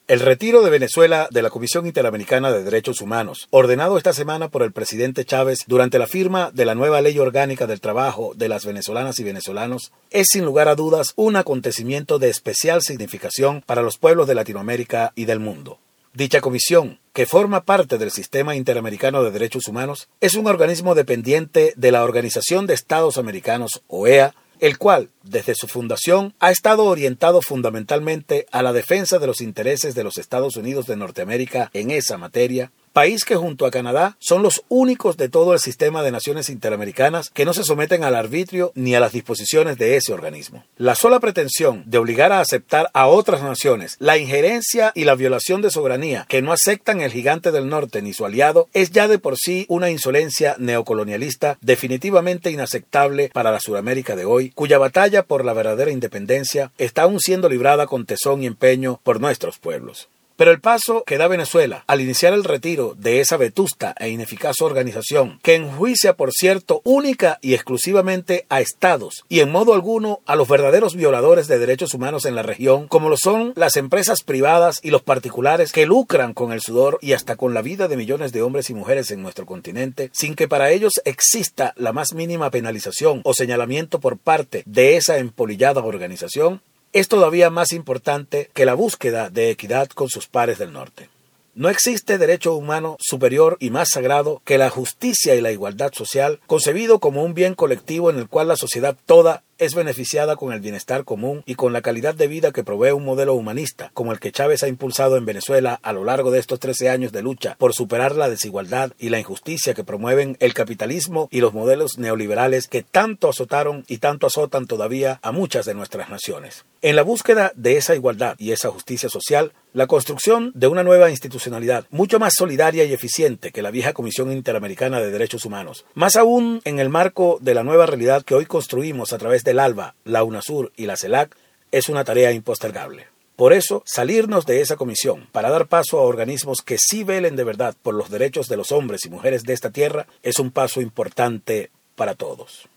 El retiro de Venezuela de la Comisión Interamericana de Derechos Humanos, ordenado esta semana por el presidente Chávez durante la firma de la nueva Ley Orgánica del Trabajo de las venezolanas y venezolanos, es sin lugar a dudas un acontecimiento de especial significación para los pueblos de Latinoamérica y del mundo. Dicha comisión, que forma parte del Sistema Interamericano de Derechos Humanos, es un organismo dependiente de la Organización de Estados Americanos, OEA, el cual, desde su fundación, ha estado orientado fundamentalmente a la defensa de los intereses de los Estados Unidos de Norteamérica en esa materia, país que junto a Canadá son los únicos de todo el sistema de naciones interamericanas que no se someten al arbitrio ni a las disposiciones de ese organismo. La sola pretensión de obligar a aceptar a otras naciones la injerencia y la violación de soberanía que no aceptan el gigante del norte ni su aliado es ya de por sí una insolencia neocolonialista definitivamente inaceptable para la Sudamérica de hoy, cuya batalla por la verdadera independencia está aún siendo librada con tesón y empeño por nuestros pueblos. Pero el paso que da Venezuela al iniciar el retiro de esa vetusta e ineficaz organización, que enjuicia, por cierto, única y exclusivamente a estados y en modo alguno a los verdaderos violadores de derechos humanos en la región, como lo son las empresas privadas y los particulares que lucran con el sudor y hasta con la vida de millones de hombres y mujeres en nuestro continente, sin que para ellos exista la más mínima penalización o señalamiento por parte de esa empolillada organización, es todavía más importante que la búsqueda de equidad con sus pares del norte. No existe derecho humano superior y más sagrado que la justicia y la igualdad social, concebido como un bien colectivo en el cual la sociedad toda es beneficiada con el bienestar común y con la calidad de vida que provee un modelo humanista, como el que Chávez ha impulsado en Venezuela a lo largo de estos 13 años de lucha por superar la desigualdad y la injusticia que promueven el capitalismo y los modelos neoliberales que tanto azotaron y tanto azotan todavía a muchas de nuestras naciones. En la búsqueda de esa igualdad y esa justicia social, la construcción de una nueva institucionalidad mucho más solidaria y eficiente que la vieja Comisión Interamericana de Derechos Humanos, más aún en el marco de la nueva realidad que hoy construimos a través del ALBA, la UNASUR y la CELAC, es una tarea impostergable. Por eso, salirnos de esa comisión para dar paso a organismos que sí velen de verdad por los derechos de los hombres y mujeres de esta tierra es un paso importante para todos.